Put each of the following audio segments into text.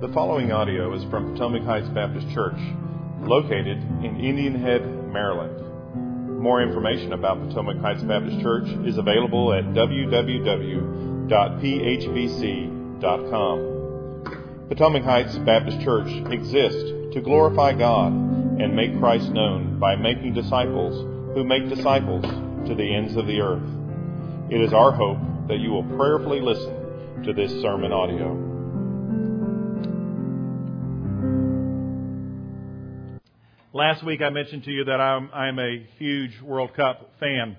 The following audio is from Potomac Heights Baptist Church, located in Indian Head, Maryland. More information about Potomac Heights Baptist Church is available at www.phbc.com. Potomac Heights Baptist Church exists to glorify God and make Christ known by making disciples who make disciples to the ends of the earth. It is our hope that you will prayerfully listen to this sermon audio. Last week I mentioned to you that I'm a huge World Cup fan.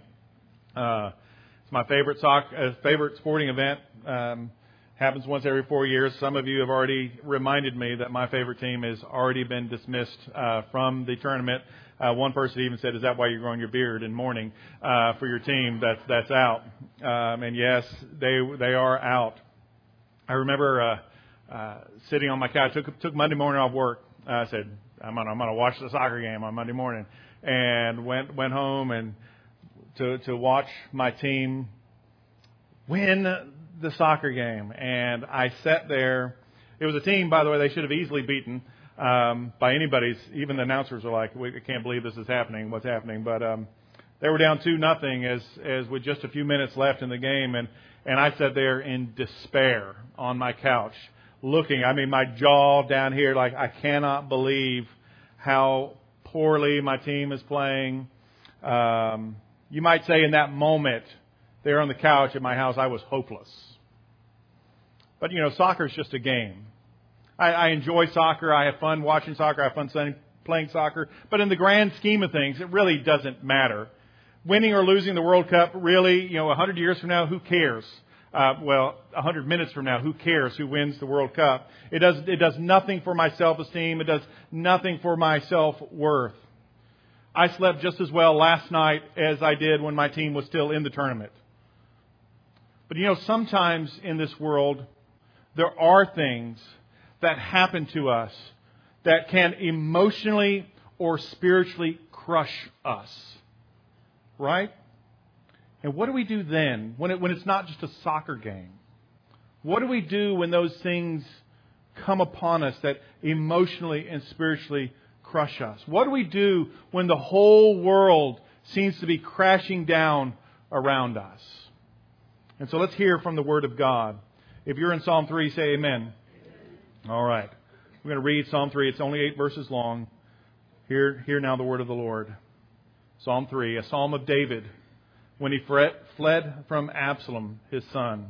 It's my favorite favorite sporting event. Happens once every 4 years. Some of you have already reminded me that my favorite team has already been dismissed from the tournament. One person even said, "Is that why you're growing your beard in mourning for your team that's out?" And yes, they are out. I remember sitting on my couch. Took Monday morning off work. I said, I'm gonna watch the soccer game on Monday morning, and went home and to watch my team win the soccer game. And I sat there. It was a team, by the way, they should have easily beaten by anybody's. Even the announcers were like, "We can't believe this is happening. What's happening?" But they were down 2-0 as with just a few minutes left in the game, and I sat there in despair on my couch, looking. I mean, my jaw down here, like I cannot believe how poorly my team is playing. You might say in that moment, there on the couch at my house, I was hopeless. But, soccer is just a game. I enjoy soccer. I have fun watching soccer. I have fun playing soccer. But in the grand scheme of things, it really doesn't matter. Winning or losing the World Cup, really, 100 years from now, who cares? 100 minutes from now, who cares who wins the World Cup? It does nothing for my self-esteem. It does nothing for my self-worth. I slept just as well last night as I did when my team was still in the tournament. But sometimes in this world, there are things that happen to us that can emotionally or spiritually crush us. Right? And what do we do then when it's not just a soccer game? What do we do when those things come upon us that emotionally and spiritually crush us? What do we do when the whole world seems to be crashing down around us? And so let's hear from the Word of God. If you're in Psalm 3, say amen. All right. We're going to read Psalm 3. It's only 8 verses long. Hear now the Word of the Lord. Psalm 3, a psalm of David, when he fled from Absalom, his son.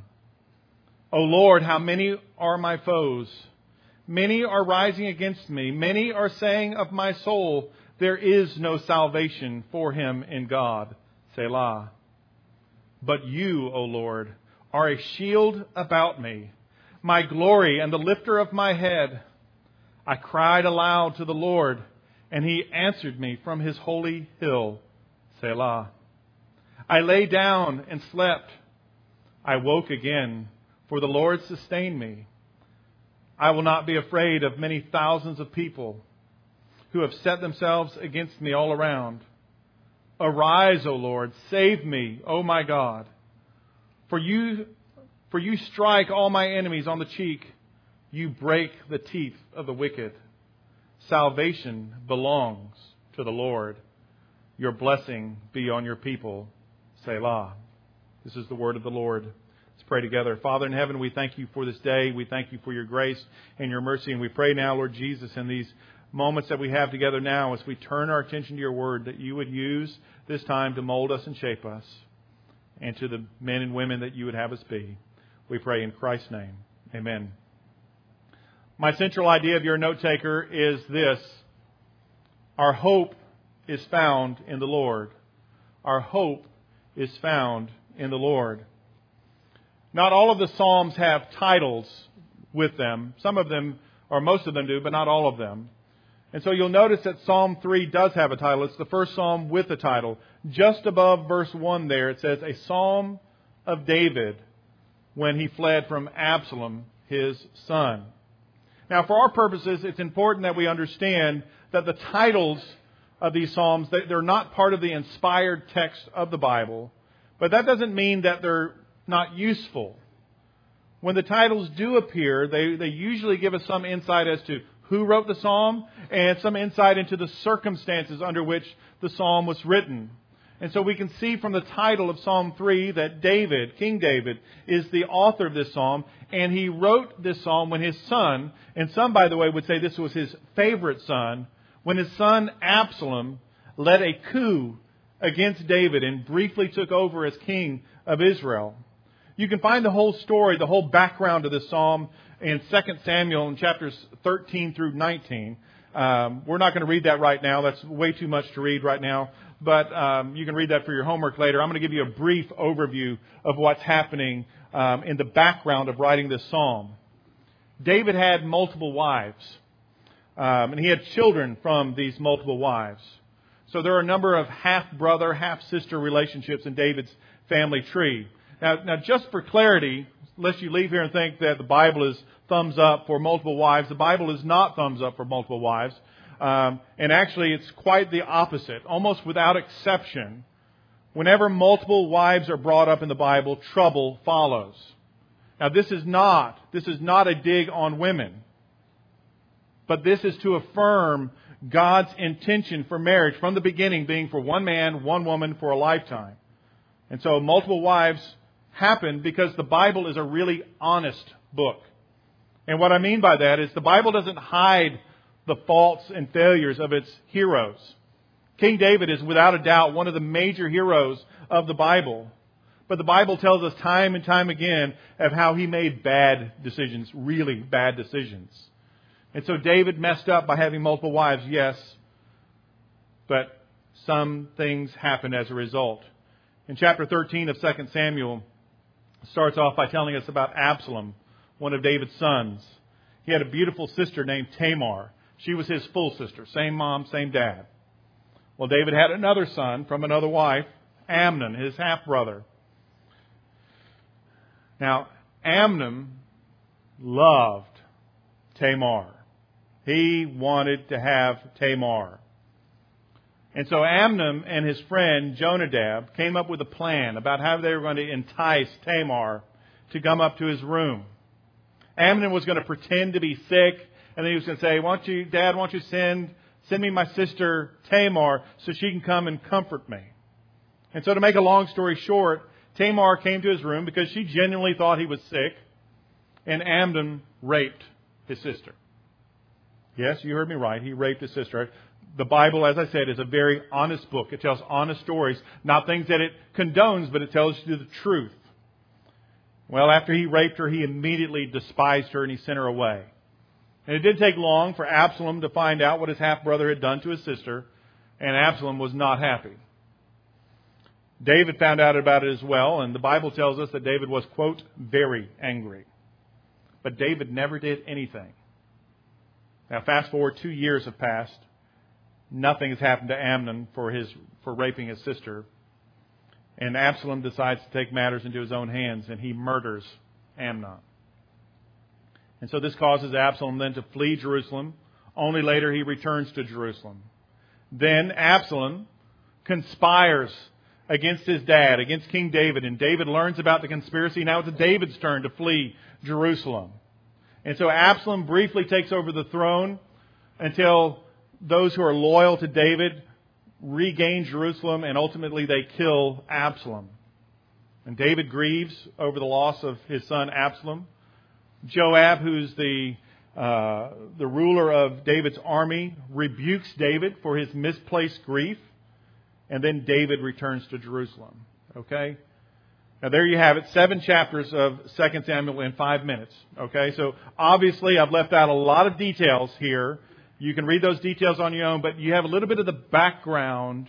O Lord, how many are my foes? Many are rising against me. Many are saying of my soul, there is no salvation for him in God. Selah. But you, O Lord, are a shield about me, my glory and the lifter of my head. I cried aloud to the Lord, and he answered me from his holy hill. Selah. I lay down and slept. I woke again, for the Lord sustained me. I will not be afraid of many thousands of people who have set themselves against me all around. Arise, O Lord, save me, O my God. For you strike all my enemies on the cheek. You break the teeth of the wicked. Salvation belongs to the Lord. Your blessing be on your people. Selah. This is the word of the Lord. Let's pray together. Father in heaven, we thank you for this day. We thank you for your grace and your mercy. And we pray now, Lord Jesus, in these moments that we have together now, as we turn our attention to your word, that you would use this time to mold us and shape us, and to the men and women that you would have us be. We pray in Christ's name. Amen. My central idea of your note taker is this: our hope is found in the Lord. Our hope is found in the Lord. Not all of the Psalms have titles with them. Some of them, or most of them do, but not all of them. And so you'll notice that Psalm 3 does have a title. It's the first psalm with a title. Just above verse 1 there, it says, a psalm of David when he fled from Absalom, his son. Now, for our purposes, it's important that we understand that the titles of these psalms, they're not part of the inspired text of the Bible, but that doesn't mean that they're not useful. when the titles do appear, they usually give us some insight as to who wrote the psalm and some insight into the circumstances under which the psalm was written. And so we can see from the title of Psalm 3 that David, King David, is the author of this psalm. And he wrote this psalm when his son, and some, by the way, would say this was his favorite son, when his son Absalom led a coup against David and briefly took over as king of Israel. You can find the whole story, the whole background of this psalm in 2 Samuel in chapters 13 through 19. We're not going to read that right now. That's way too much to read right now. But you can read that for your homework later. I'm going to give you a brief overview of what's happening in the background of writing this psalm. David had multiple wives. And he had children from these multiple wives. So there are a number of half-brother, half-sister relationships in David's family tree. Now, just for clarity, lest you leave here and think that the Bible is thumbs up for multiple wives, the Bible is not thumbs up for multiple wives. And actually, it's quite the opposite. Almost without exception, whenever multiple wives are brought up in the Bible, trouble follows. Now, this is not a dig on women. But this is to affirm God's intention for marriage from the beginning being for one man, one woman for a lifetime. And so multiple wives happen because the Bible is a really honest book. And what I mean by that is the Bible doesn't hide the faults and failures of its heroes. King David is without a doubt one of the major heroes of the Bible. But the Bible tells us time and time again of how he made bad decisions, really bad decisions. And so David messed up by having multiple wives, yes, but some things happened as a result. In chapter 13 of 2 Samuel, it starts off by telling us about Absalom, one of David's sons. He had a beautiful sister named Tamar. She was his full sister, same mom, same dad. Well, David had another son from another wife, Amnon, his half-brother. Now, Amnon loved Tamar. He wanted to have Tamar. And so Amnon and his friend Jonadab came up with a plan about how they were going to entice Tamar to come up to his room. Amnon was going to pretend to be sick, and then he was going to say, Dad, why don't you send me my sister Tamar so she can come and comfort me. And so to make a long story short, Tamar came to his room because she genuinely thought he was sick, and Amnon raped his sister. Yes, you heard me right. He raped his sister. The Bible, as I said, is a very honest book. It tells honest stories, not things that it condones, but it tells you the truth. Well, after he raped her, he immediately despised her and he sent her away. And it didn't take long for Absalom to find out what his half-brother had done to his sister, and Absalom was not happy. David found out about it as well, and the Bible tells us that David was, quote, very angry. But David never did anything. Now, fast forward 2 years have passed. Nothing has happened to Amnon for raping his sister. And Absalom decides to take matters into his own hands, and he murders Amnon. And so this causes Absalom then to flee Jerusalem. Only later he returns to Jerusalem. Then Absalom conspires against his dad, against King David. And David learns about the conspiracy. Now it's David's turn to flee Jerusalem. And so Absalom briefly takes over the throne until those who are loyal to David regain Jerusalem, and ultimately they kill Absalom. And David grieves over the loss of his son Absalom. Joab, who's the ruler of David's army, rebukes David for his misplaced grief. And then David returns to Jerusalem. Okay? Now there you have it. 7 chapters of 2 Samuel in 5 minutes. Okay? So obviously I've left out a lot of details here. You can read those details on your own, but you have a little bit of the background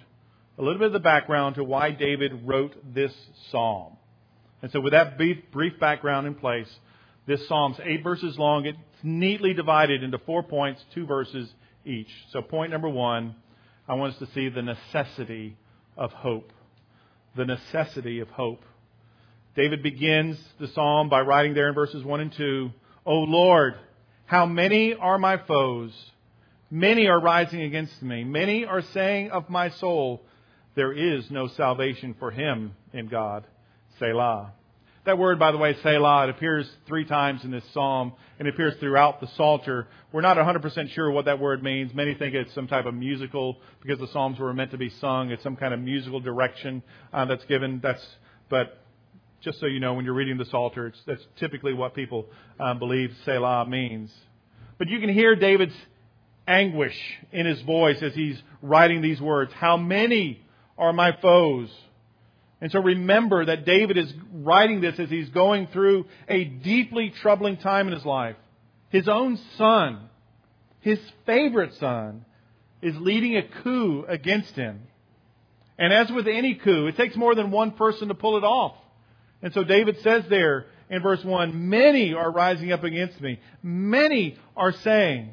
to why David wrote this psalm. And so with that brief background in place, this psalm's 8 verses long. It's neatly divided into 4 points, 2 verses each. So point number 1, I want us to see the necessity of hope. The necessity of hope. David begins the psalm by writing there in verses 1 and 2, O Lord, how many are my foes? Many are rising against me. Many are saying of my soul, there is no salvation for him in God. Selah. That word, by the way, Selah, it appears 3 times in this psalm and it appears throughout the Psalter. We're not 100% sure what that word means. Many think it's some type of musical because the psalms were meant to be sung. It's some kind of musical direction that's given. But just so you know, when you're reading the Psalter, that's typically what people believe Selah means. But you can hear David's anguish in his voice as he's writing these words. How many are my foes? And so remember that David is writing this as he's going through a deeply troubling time in his life. His own son, his favorite son, is leading a coup against him. And as with any coup, it takes more than one person to pull it off. And so David says there in verse 1, many are rising up against me. Many are saying.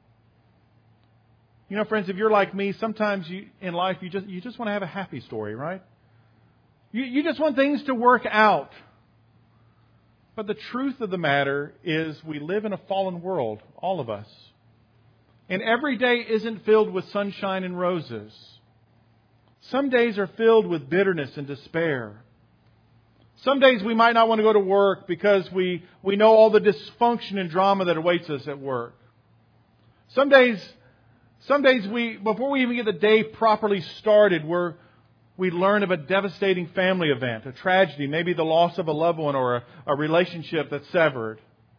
You know, friends, if you're like me, sometimes in life you just want to have a happy story, right? You just want things to work out. But the truth of the matter is we live in a fallen world, all of us. And every day isn't filled with sunshine and roses. Some days are filled with bitterness and despair. Some days we might not want to go to work because we know all the dysfunction and drama that awaits us at work. Some days before we even get the day properly started, we learn of a devastating family event, a tragedy, maybe the loss of a loved one or a relationship that's severed.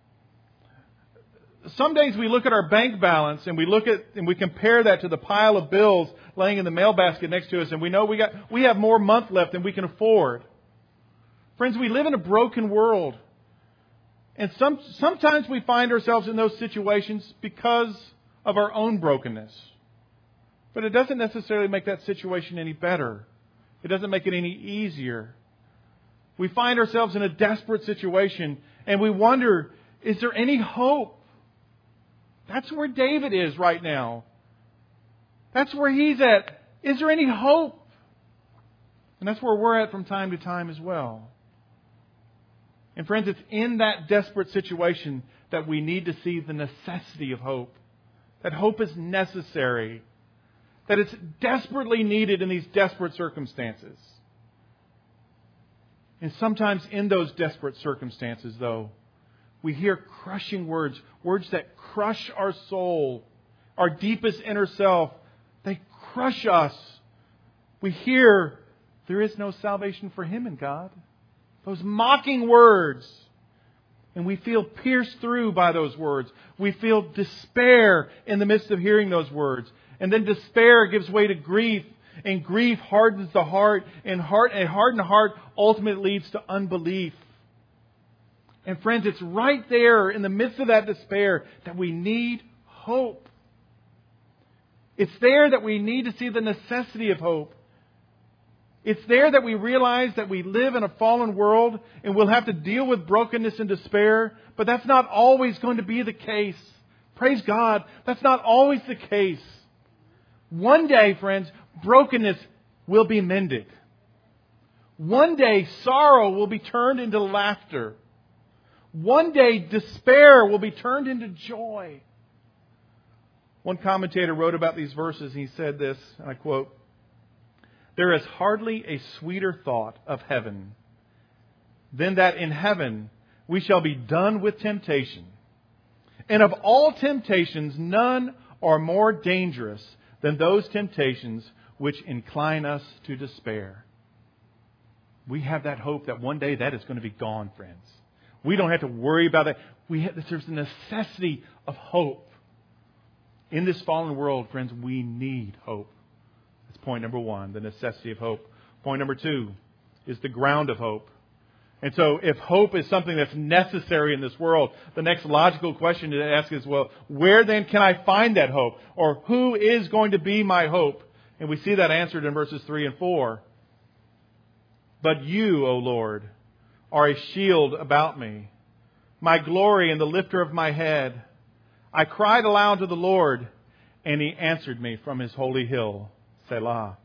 Some days we look at our bank balance and we compare that to the pile of bills laying in the mail basket next to us, and we know we have more month left than we can afford. Friends, we live in a broken world. And sometimes we find ourselves in those situations because of our own brokenness. But it doesn't necessarily make that situation any better. It doesn't make it any easier. We find ourselves in a desperate situation and we wonder, is there any hope? That's where David is right now. That's where he's at. Is there any hope? And that's where we're at from time to time as well. And friends, it's in that desperate situation that we need to see the necessity of hope. That hope is necessary. That it's desperately needed in these desperate circumstances. And sometimes in those desperate circumstances, though, we hear crushing words. Words that crush our soul. Our deepest inner self. They crush us. We hear, there is no salvation for him in God. Those mocking words. And we feel pierced through by those words. We feel despair in the midst of hearing those words. And then despair gives way to grief. And grief hardens the heart. And a hardened heart ultimately leads to unbelief. And friends, it's right there in the midst of that despair that we need hope. It's there that we need to see the necessity of hope. It's there that we realize that we live in a fallen world and we'll have to deal with brokenness and despair. But that's not always going to be the case. Praise God, that's not always the case. One day, friends, brokenness will be mended. One day, sorrow will be turned into laughter. One day, despair will be turned into joy. One commentator wrote about these verses and he said this, and I quote, "There is hardly a sweeter thought of heaven than that in heaven we shall be done with temptation. And of all temptations, none are more dangerous than those temptations which incline us to despair." We have that hope that one day that is going to be gone, friends. We don't have to worry about that. There's a necessity of hope. In this fallen world, friends, we need hope. That's point number one, the necessity of hope. Point number two is the ground of hope. And so if hope is something that's necessary in this world, the next logical question to ask is, well, where then can I find that hope? Or who is going to be my hope? And we see that answered in verses 3 and 4. But you, O Lord, are a shield about me, my glory and the lifter of my head. I cried aloud to the Lord, and He answered me from His holy hill. Selah.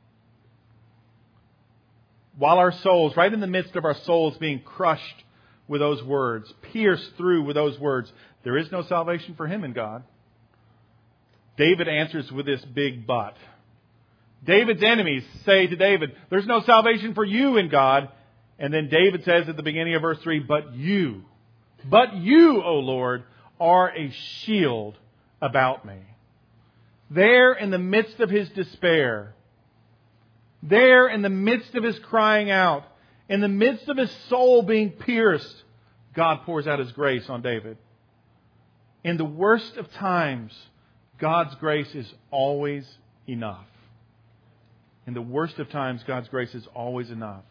While our souls, right in the midst of our souls being crushed with those words, pierced through with those words, there is no salvation for him in God. David answers with this big but. David's enemies say to David, there's no salvation for you in God. And then David says at the beginning of verse 3, but you, O Lord, are a shield about me. There in the midst of his despair, there in the midst of his crying out, in the midst of his soul being pierced, God pours out His grace on David. In the worst of times, God's grace is always enough. In the worst of times, God's grace is always enough.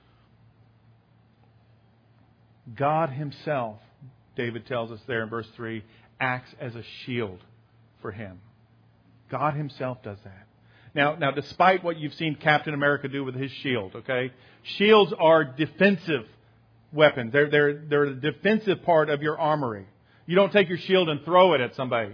God Himself, David tells us there in verse 3, acts as a shield for him. God Himself does that. Now, despite what you've seen Captain America do with his shield, okay? Shields are defensive weapons. They're the defensive part of your armory. You don't take your shield and throw it at somebody.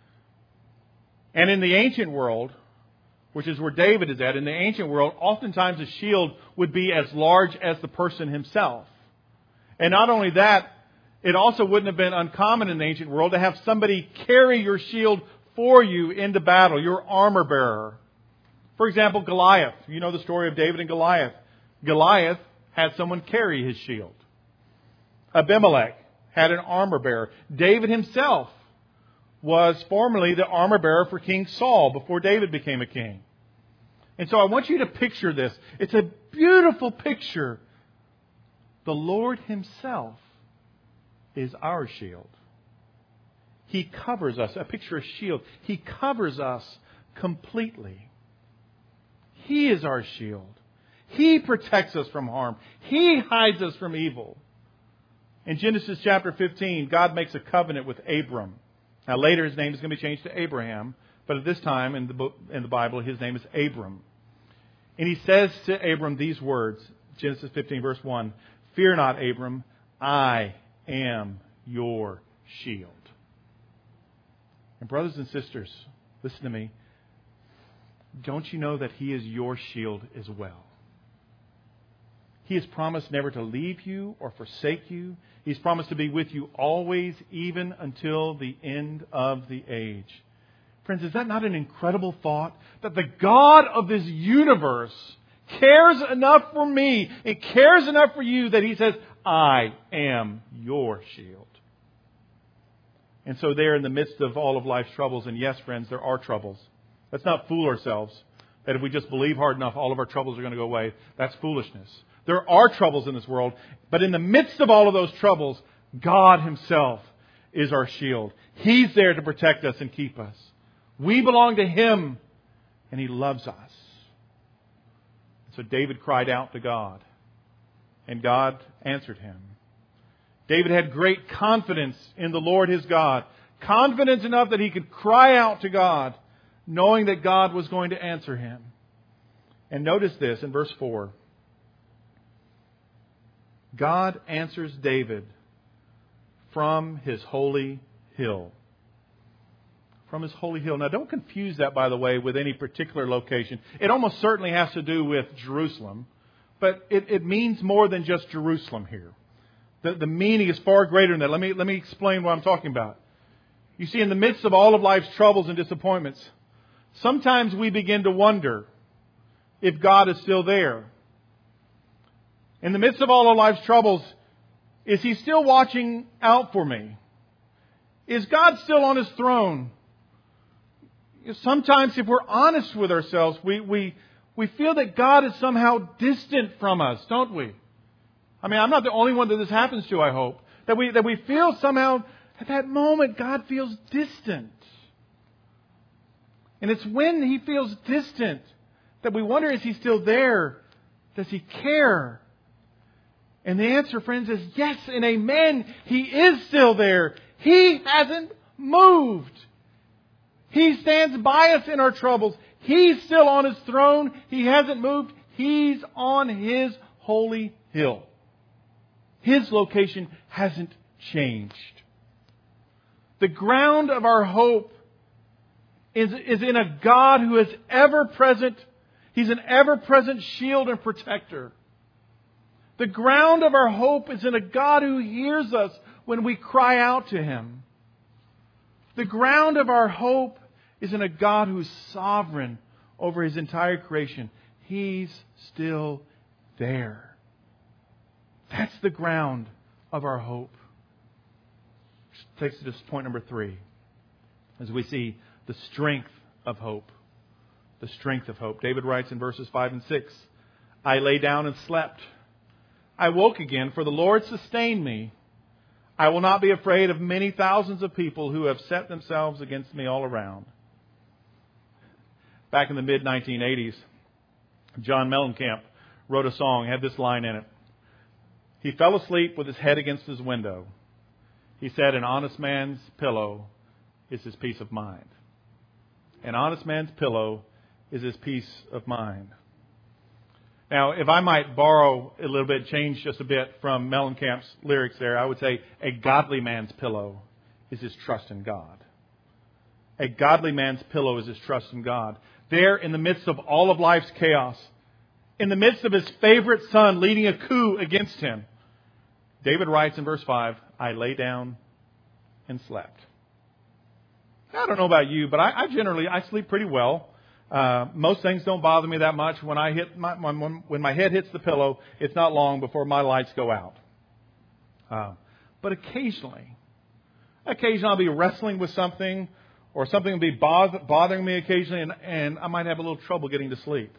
And in the ancient world, which is where David is at, in the ancient world, oftentimes a shield would be as large as the person himself. And not only that, it also wouldn't have been uncommon in the ancient world to have somebody carry your shield for you into battle, your armor bearer. For example, Goliath. You know the story of David and Goliath. Goliath had someone carry his shield. Abimelech had an armor bearer. David himself was formerly the armor bearer for King Saul before David became a king. And so I want you to picture this. It's a beautiful picture. The Lord Himself is our shield. He covers us. A picture of a shield. He covers us completely. He is our shield. He protects us from harm. He hides us from evil. In Genesis chapter 15, God makes a covenant with Abram. Now later his name is going to be changed to Abraham, but at this time in the Bible his name is Abram. And He says to Abram these words, Genesis 15 verse 1, "Fear not, Abram, I am your shield." And brothers and sisters, listen to me. Don't you know that He is your shield as well? He has promised never to leave you or forsake you. He's promised to be with you always, even until the end of the age. Friends, is that not an incredible thought? That the God of this universe cares enough for me, and cares enough for you, that He says, I am your shield. And so there in the midst of all of life's troubles, and yes, friends, there are troubles. Let's not fool ourselves that if we just believe hard enough, all of our troubles are going to go away. That's foolishness. There are troubles in this world, but in the midst of all of those troubles, God Himself is our shield. He's there to protect us and keep us. We belong to Him, and He loves us. So David cried out to God, and God answered him. David had great confidence in the Lord his God. Confidence enough that he could cry out to God, knowing that God was going to answer him. And notice this in verse 4. God answers David from His holy hill. From His holy hill. Now don't confuse that, by the way, with any particular location. It almost certainly has to do with Jerusalem. But it means more than just Jerusalem here. The meaning is far greater than that. Let me explain what I'm talking about. You see, in the midst of all of life's troubles and disappointments, sometimes we begin to wonder if God is still there. In the midst of all of life's troubles, is He still watching out for me? Is God still on His throne? Sometimes, if we're honest with ourselves, we feel that God is somehow distant from us, don't we? I mean, I'm not the only one that this happens to, I hope. That we feel somehow, at that moment, God feels distant. And it's when He feels distant that we wonder, is He still there? Does He care? And the answer, friends, is yes and amen. He is still there. He hasn't moved. He stands by us in our troubles. He's still on His throne. He hasn't moved. He's on His holy hill. His location hasn't changed. The ground of our hope is in a God who is ever present. He's an ever-present shield and protector. The ground of our hope is in a God who hears us when we cry out to Him. The ground of our hope is in a God who is sovereign over His entire creation. He's still there. That's the ground of our hope. Which takes us to point number 3. As we see the strength of hope. The strength of hope. David writes in verses 5 and 6, I lay down and slept. I woke again, for the Lord sustained me. I will not be afraid of many thousands of people who have set themselves against me all around. Back in the mid-1980s, John Mellencamp wrote a song, had this line in it. He fell asleep with his head against his window. He said, an honest man's pillow is his peace of mind. An honest man's pillow is his peace of mind. Now, if I might borrow a little bit, change just a bit from Mellencamp's lyrics there, I would say a godly man's pillow is his trust in God. A godly man's pillow is his trust in God. There, in the midst of all of life's chaos, in the midst of his favorite son leading a coup against him, David writes in verse 5, I lay down and slept. I don't know about you, but I generally sleep pretty well. Most things don't bother me that much. When when my head hits the pillow, it's not long before my lights go out. But occasionally I'll be wrestling with something, or something will be bothering me occasionally, and I might have a little trouble getting to sleep.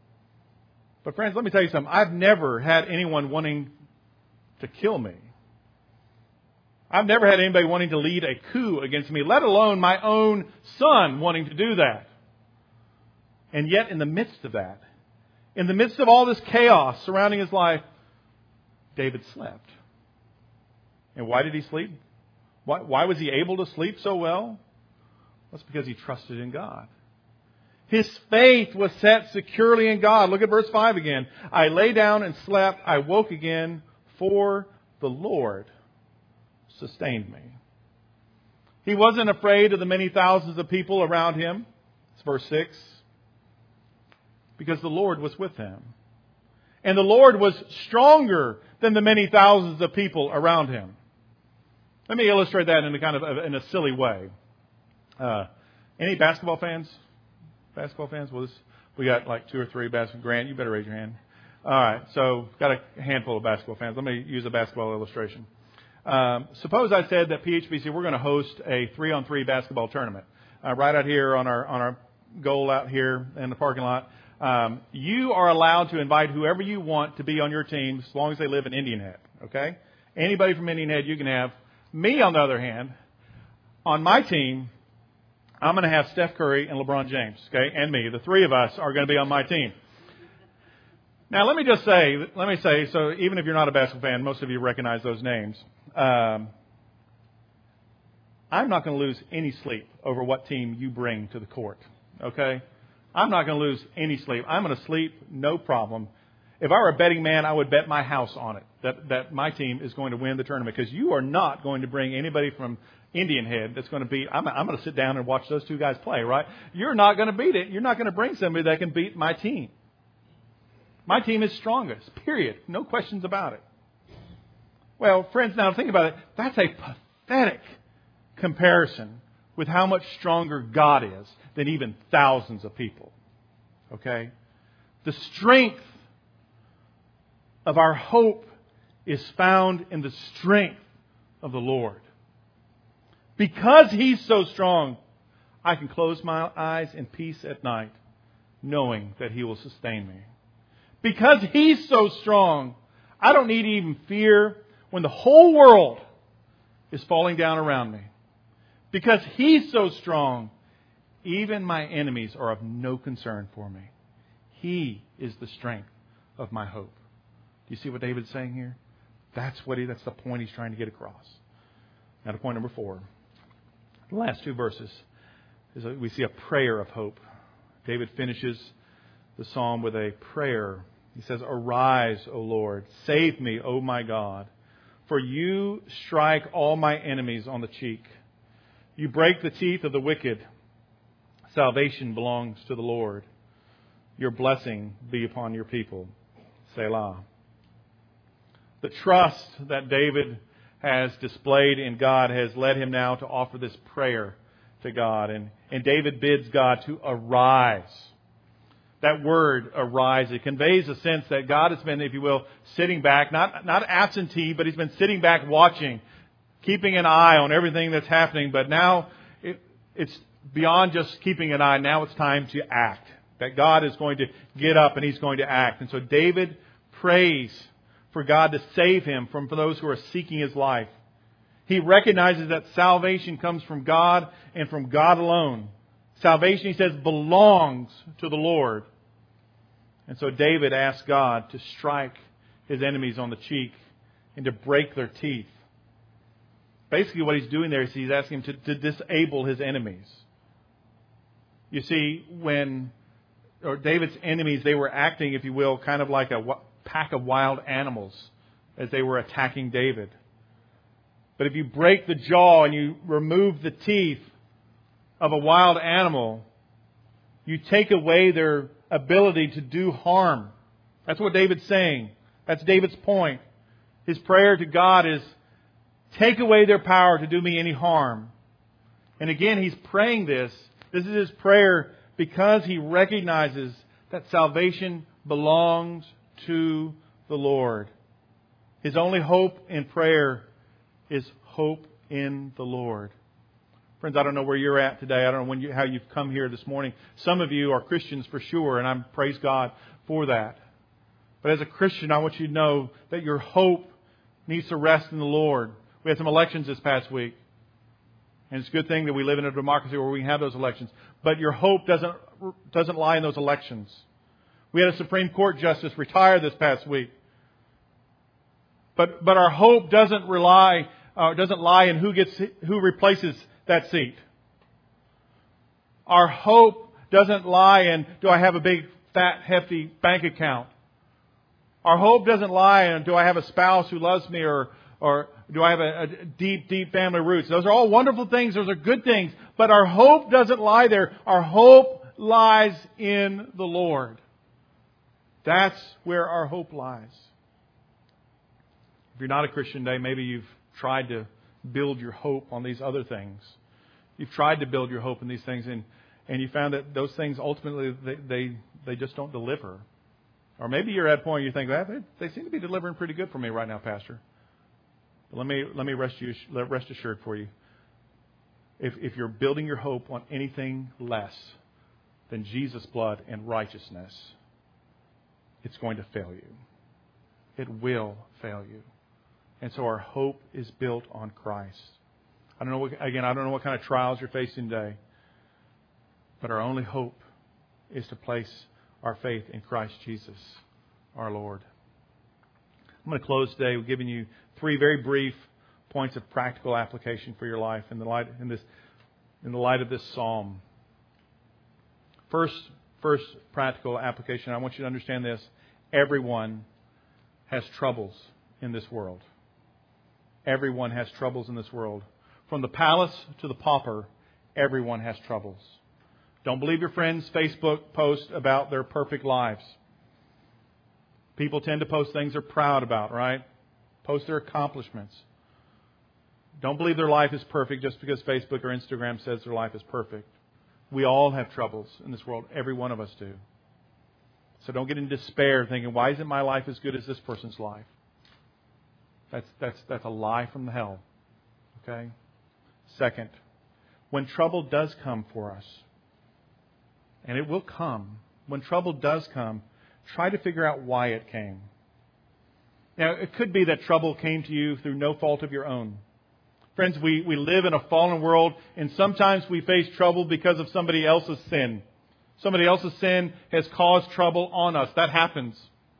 But friends, let me tell you something. I've never had anyone wanting to kill me. I've never had anybody wanting to lead a coup against me, let alone my own son wanting to do that. And yet, in the midst of that, in the midst of all this chaos surrounding his life, David slept. And why did he sleep? Why was he able to sleep so well? That's because he trusted in God. His faith was set securely in God. Look at verse 5 again. I lay down and slept. I woke again, for the Lord sustained me. He wasn't afraid of the many thousands of people around him. It's verse 6. Because the Lord was with him. And the Lord was stronger than the many thousands of people around him. Let me illustrate that in a silly way. Any basketball fans? Well, we got like 2 or 3 basketball. Grant, you better raise your hand. All right, so got a handful of basketball fans. Let me use a basketball illustration. Suppose I said that PHBC, we're going to host a 3-on-3 basketball tournament right out here on our goal out here in the parking lot. You are allowed to invite whoever you want to be on your team as long as they live in Indian Head. Okay? Anybody from Indian Head you can have. Me, on the other hand, on my team, I'm going to have Steph Curry and LeBron James, okay, and me. The 3 of us are going to be on my team. Now, let me say, so even if you're not a basketball fan, most of you recognize those names. I'm not going to lose any sleep over what team you bring to the court, okay? I'm not going to lose any sleep. I'm going to sleep, no problem. If I were a betting man, I would bet my house on it, that my team is going to win the tournament, because you are not going to bring anybody from Indian Head that's going to beat. I'm going to sit down and watch those 2 guys play, right? You're not going to beat it. You're not going to bring somebody that can beat my team. My team is strongest, period. No questions about it. Well, friends, now think about it. That's a pathetic comparison with how much stronger God is than even thousands of people. Okay? The strength of our hope is found in the strength of the Lord. Because He's so strong, I can close my eyes in peace at night, knowing that He will sustain me. Because He's so strong, I don't need to even fear when the whole world is falling down around me. Because He's so strong, even my enemies are of no concern for me. He is the strength of my hope. Do you see what David's saying here? That's the point he's trying to get across. Now to point number 4. The last 2 verses is we see a prayer of hope. David finishes the psalm with a prayer. He says, "Arise, O Lord, save me, O my God, for you strike all my enemies on the cheek. You break the teeth of the wicked. Salvation belongs to the Lord. Your blessing be upon your people. Selah." The trust that David has displayed in God has led him now to offer this prayer to God. And David bids God to arise. that word arise. It conveys a sense that God has been, if you will, sitting back, not absentee, but He's been sitting back watching, keeping an eye on everything that's happening. But now it's beyond just keeping an eye. Now it's time to act. That God is going to get up and He's going to act. And so David prays for God to save him from those who are seeking his life. He recognizes that salvation comes from God and from God alone. Salvation, he says, belongs to the Lord. And so David asks God to strike his enemies on the cheek and to break their teeth. Basically what he's doing there is he's asking him to disable his enemies. You see, David's enemies, they were acting, if you will, kind of like a pack of wild animals as they were attacking David. But if you break the jaw and you remove the teeth of a wild animal, you take away their ability to do harm. That's what David's saying. That's David's point. His prayer to God is, take away their power to do me any harm. And again, he's praying this. This is his prayer because he recognizes that salvation belongs to the Lord. His only hope in prayer is hope in the Lord. Friends, I don't know where you're at today. I don't know how you've come here this morning. Some of you are Christians for sure, and I praise God for that. But as a Christian, I want you to know that your hope needs to rest in the Lord. We had some elections this past week. And it's a good thing that we live in a democracy where we can have those elections. But your hope doesn't lie in those elections. We had a Supreme Court justice retire this past week. But our hope doesn't lie in who replaces that seat. Our hope doesn't lie in, do I have a big, fat, hefty bank account? Our hope doesn't lie in, do I have a spouse who loves me, or do I have a deep, deep family roots? Those are all wonderful things. Those are good things. But our hope doesn't lie there. Our hope lies in the Lord. That's where our hope lies. If you're not a Christian today, maybe you've tried to build your hope on these other things. You've tried to build your hope in these things, and you found that those things ultimately they just don't deliver. Or maybe you're at a point you think, they seem to be delivering pretty good for me right now, Pastor. But let me rest assured for you. If you're building your hope on anything less than Jesus' blood and righteousness, it's going to fail you. It will fail you. And so our hope is built on Christ. I don't know what kind of trials you're facing today. But our only hope is to place our faith in Christ Jesus, our Lord. I'm going to close today with giving you 3 very brief points of practical application for your life in the light of this psalm. First practical application, I want you to understand this. Everyone has troubles in this world. Everyone has troubles in this world. From the palace to the pauper, everyone has troubles. Don't believe your friends' Facebook post about their perfect lives. People tend to post things they're proud about, right? Post their accomplishments. Don't believe their life is perfect just because Facebook or Instagram says their life is perfect. We all have troubles in this world. Every one of us do. So don't get in despair thinking, why isn't my life as good as this person's life? That's a lie from the hell. Okay? Second, when trouble does come for us, and it will come, when trouble does come, try to figure out why it came. Now, it could be that trouble came to you through no fault of your own. Friends, we live in a fallen world, and sometimes we face trouble because of somebody else's sin. Somebody else's sin has caused trouble on us. That happens.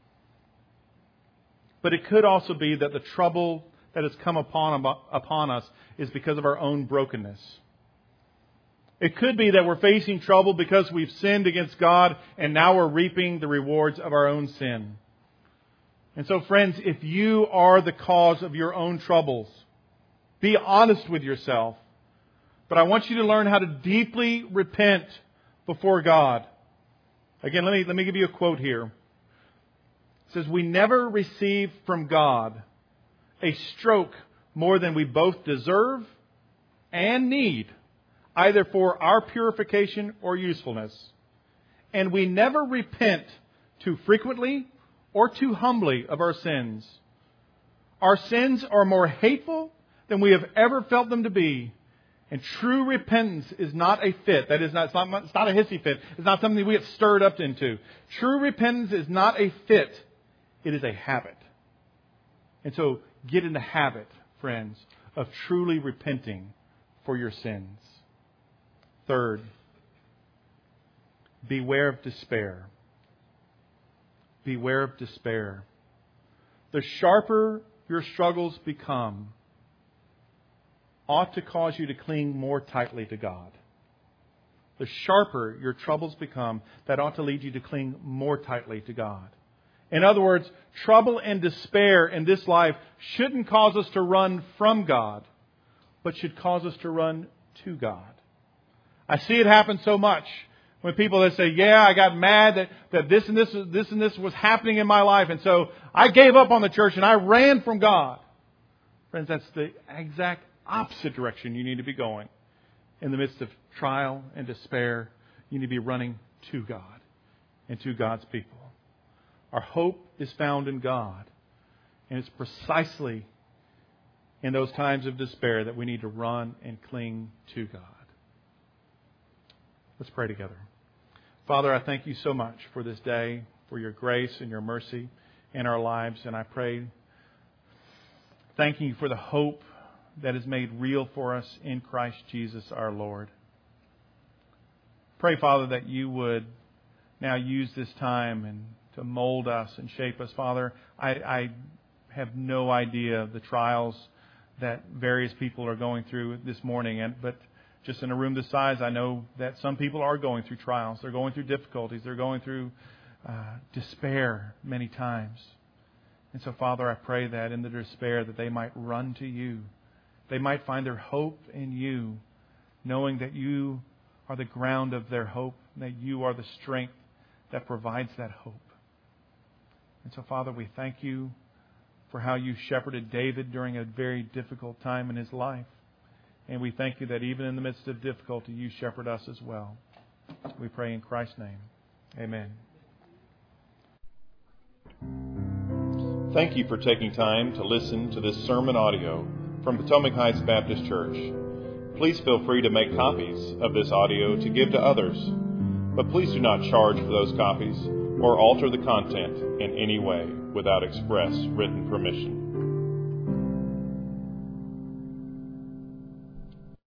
But it could also be that the trouble that has come upon us is because of our own brokenness. It could be that we're facing trouble because we've sinned against God and now we're reaping the rewards of our own sin. And so, friends, if you are the cause of your own troubles, be honest with yourself. But I want you to learn how to deeply repent before God. Again, let me give you a quote here. It says, "We never receive from God a stroke more than we both deserve and need, either for our purification or usefulness. and we never repent too frequently or too humbly of our sins. Our sins are more hateful than we have ever felt them to be. And true repentance is not a fit. That is not, it's not a hissy fit. It's not something we get stirred up into. True repentance is not a fit. It is a habit. And so get in the habit, friends, of truly repenting for your sins. Third, beware of despair. Beware of despair. The sharper your struggles become, ought to cause you to cling more tightly to God. The sharper your troubles become, that ought to lead you to cling more tightly to God. In other words, trouble and despair in this life shouldn't cause us to run from God, but should cause us to run to God. I see it happen so much when people that say, I got mad that this and this was happening in my life, and so I gave up on the church and I ran from God. Friends, that's the exact opposite direction you need to be going. In the midst of trial and despair, you need to be running to God and to God's people. Our hope is found in God. And it's precisely in those times of despair that we need to run and cling to God. Let's pray together. Father, I thank you so much for this day, for your grace and your mercy in our lives. And I pray, thanking you for the hope that is made real for us in Christ Jesus our Lord. Pray, Father, that you would now use this time and to mold us and shape us. Father, I have no idea the trials that various people are going through this morning, but just in a room this size, I know that some people are going through trials. They're going through difficulties. They're going through despair many times. And so, Father, I pray that in the despair that they might run to you. They might find their hope in you, knowing that you are the ground of their hope, that you are the strength that provides that hope. And so, Father, we thank you for how you shepherded David during a very difficult time in his life. And we thank you that even in the midst of difficulty, you shepherd us as well. We pray in Christ's name. Amen. Thank you for taking time to listen to this sermon audio from Potomac Heights Baptist Church. Please feel free to make copies of this audio to give to others. But please do not charge for those copies or alter the content in any way without express written permission.